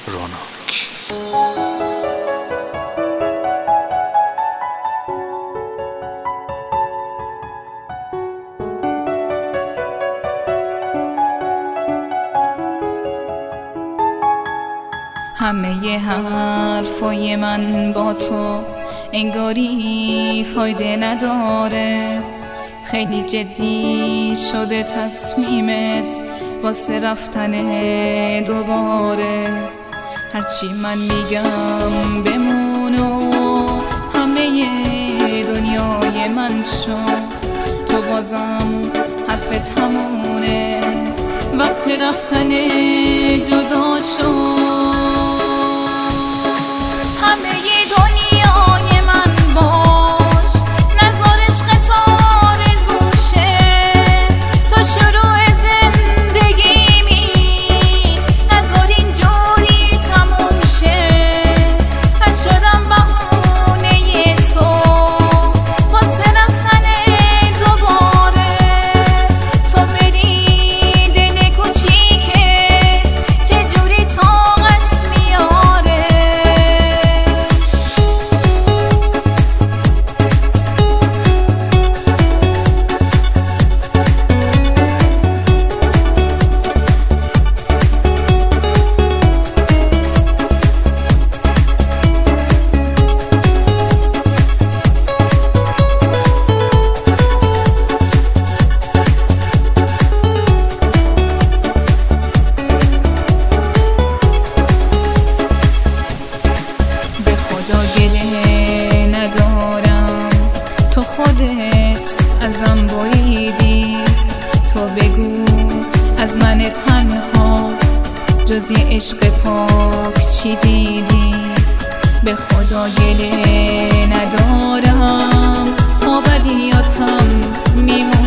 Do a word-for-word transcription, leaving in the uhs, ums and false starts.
روناک. همه حرفای من با تو انگاری فایده نداره، خیلی جدی شده تصمیمت واسه رفتن دوباره. هرچی من میگم بمون و همه دنیای من شو، تو بازم حرفت همونه، وقت رفتن جدا شو. تو خودت ازم بریدی، تو بگو از من تنها جز یه عشق پاک چی دیدی؟ به خدا گله ندارم، ما بدیاتم میمونم.